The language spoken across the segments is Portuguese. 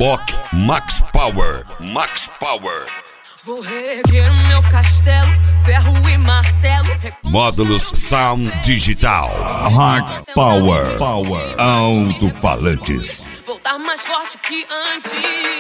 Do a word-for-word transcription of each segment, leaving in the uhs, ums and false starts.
Reboque Max Power, Max Power. Vou reerguer meu castelo, ferro e martelo. Módulos Sound Digital. Hard Power, Power, alto-falantes. Voltar mais forte que antes.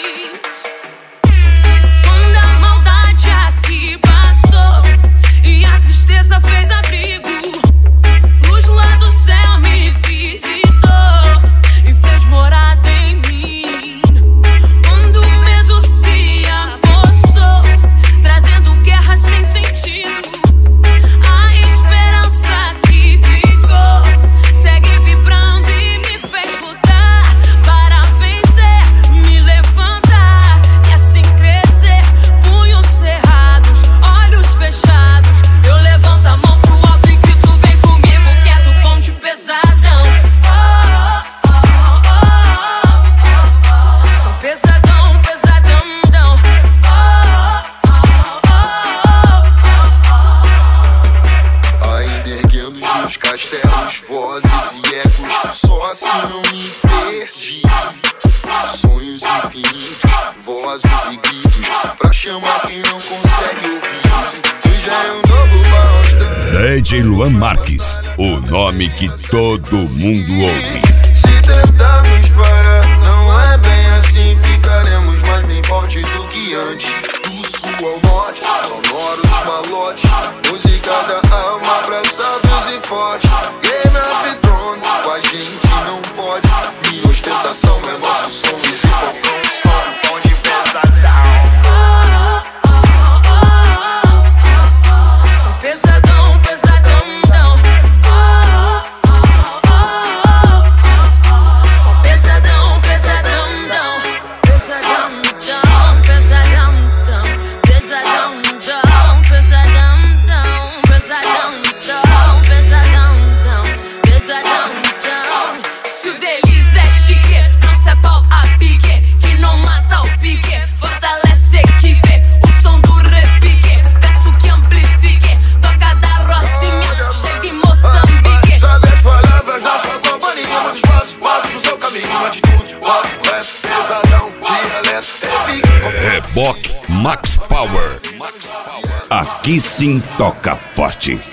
Quando a maldade aqui passou e a tristeza fez abrigo, luz lá do céu me visitou e fez morada em mim. Quando o medo se apossou, trazendo guerra sem sentido, a esperança que ficou segue vibrando e me fez lutar para vencer, me levantar e assim crescer. Punhos cerrados, olhos fechados, eu levanto a mão pro alto e grito: vem comigo que é do bonde pesadão. Oh, oh, oh, oh, oh, oh. Sou pesadão, pesadão. Oh, oh, oh, oh, oh. Ainda erguendo os meus castelos, vozes e ecos, só assim não me perdi. Sonhos infinitos, vozes e gritos, pra chamar quem não consegue ouvir. Eu já é um novo basta. D J Luan Marques, o nome que todo mundo ouve. Se tentarmos parar, não é bem assim. Ficaremos mais bem forte do que antes. Do sul ao norte, sonoros malotes, música da alma pra sábios e fortes. Game of Thrones, com a gente não pode. Minha ostentação é nosso som. Esse popão som, bonde pesadão. Sou pesadão, pesadão. Oh, oh, oh, oh. Sou pesadão, pesadão. Pesadão, pesadão, pesadão, pesadão, pesadão, pesadão, pesadão. Se o deles é chique, não se é pau a pique, que não mata o pique, fortalece a equipe. O som do repique, peço que amplifique. Toca da Rocinha, chega em Moçambique. Sabe as palavras da sua companhia, muitos passos, passos no seu caminho. Atitude, papo, rap, pesadão, dialeto, repique. Reboque Max Power. Aqui sim toca forte.